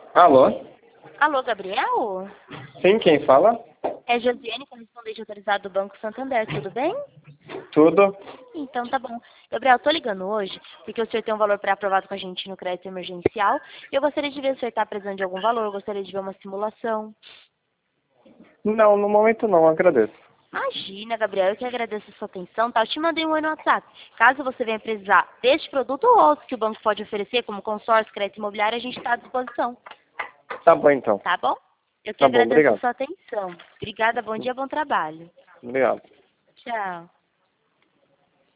Alô? Alô, Gabriel? Sim, quem fala? É Josiane, correspondente autorizado do Banco Santander, tudo bem? Tudo? Então tá bom. Gabriel, tô ligando hoje porque o senhor tem um valor pré-aprovado com a gente no crédito emergencial e eu gostaria de ver se o senhor está precisando de algum valor, eu gostaria de ver uma simulação. Não, no momento não, agradeço. Imagina, Gabriel, eu que agradeço a sua atenção, tá? Eu te mandei um oi no WhatsApp. Caso você venha precisar deste produto ou outros que o banco pode oferecer, como consórcio, crédito imobiliário, a gente está à disposição, Tá bom então. tá bom? Eu que Tá bom, agradeço a obrigado. sua atenção. Obrigada, bom dia, bom trabalho. Obrigado. Tchau.